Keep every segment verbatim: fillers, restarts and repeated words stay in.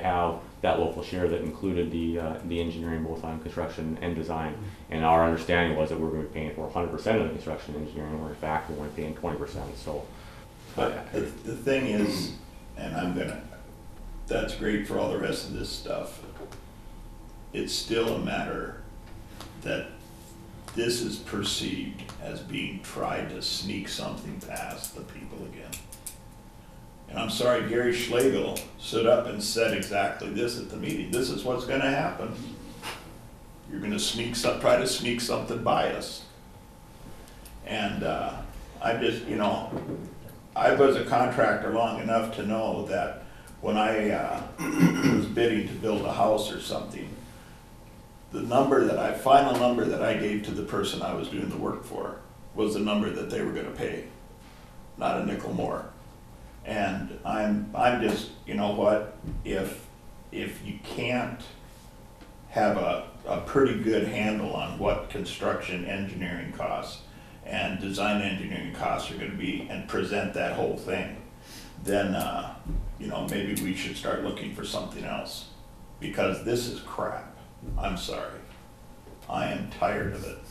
have that local share that included the uh, the engineering both on construction and design. And our understanding was that we were going to be paying for one hundred percent of the construction and engineering, where in fact we were only paying twenty percent. So, but the, the thing is, and I'm gonna, that's great for all the rest of this stuff. It's still a matter that this is perceived as being tried to sneak something past the people again. And I'm sorry, Gary Schlegel stood up and said exactly this at the meeting. This is what's gonna happen. You're gonna sneak some, try to sneak something by us. And uh, I just, you know, I was a contractor long enough to know that when I uh, was bidding to build a house or something, the number that I, final number that I gave to the person I was doing the work for was the number that they were gonna pay, not a nickel more. And I'm, I'm just, you know what, if, if you can't have a, a pretty good handle on what construction engineering costs and design engineering costs are gonna be and present that whole thing, then, uh, you know, maybe we should start looking for something else. Because this is crap. I'm sorry. I am tired of it.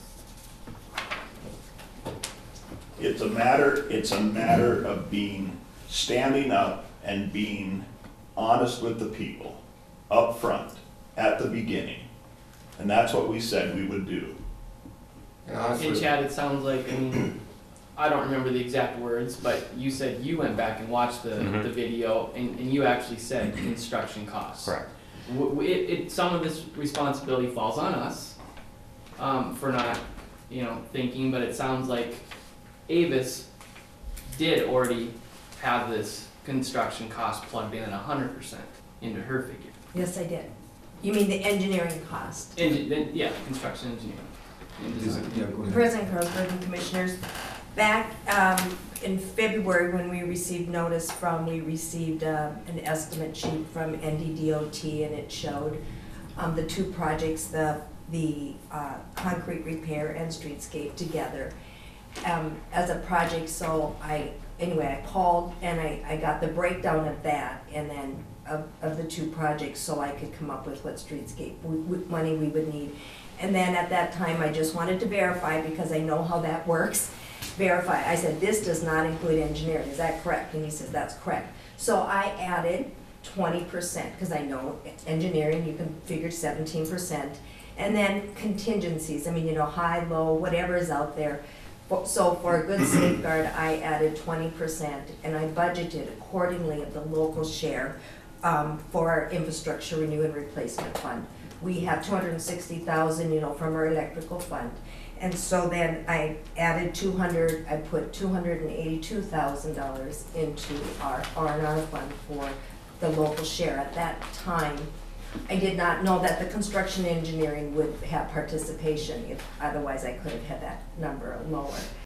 It's a matter, it's a matter of being, standing up and being honest with the people up front at the beginning. And that's what we said we would do. And Hey honestly, Chad, it sounds like, I mean, I don't remember the exact words, but you said you went back and watched the, Mhm. the video and, and you actually said construction costs. correct. W- w- It, it, some of this responsibility falls on us, um, for not, you know, thinking, but it sounds like Avis did already have this construction cost plugged in at a hundred percent into her figure. Yes, I did. You mean the engineering cost? Engi- then, yeah, construction engineering. and is design. it- yeah, go ahead. President Carlsberg and Commissioners, back um, in February when we received notice from, we received uh, an estimate sheet from N D D O T, and it showed um, the two projects, the, the uh, concrete repair and streetscape together um, as a project. So I, anyway, I called and I, I got the breakdown of that and then of, of the two projects so I could come up with what streetscape we, we, money we would need. And then at that time, I just wanted to verify because I know how that works. Verify. I said, this does not include engineering. Is that correct? And he says, that's correct. So I added twenty percent because I know engineering, you can figure seventeen percent. And then contingencies. I mean, you know, high, low, whatever is out there. So for a good safeguard, I added twenty percent and I budgeted accordingly of the local share um, for our infrastructure renew and replacement fund. We have two hundred sixty thousand, you know, from our electrical fund. And so then I added two hundred, I put two hundred eighty-two thousand dollars into our R and R fund for the local share. At that time, I did not know that the construction engineering would have participation. If otherwise I could have had that number lower.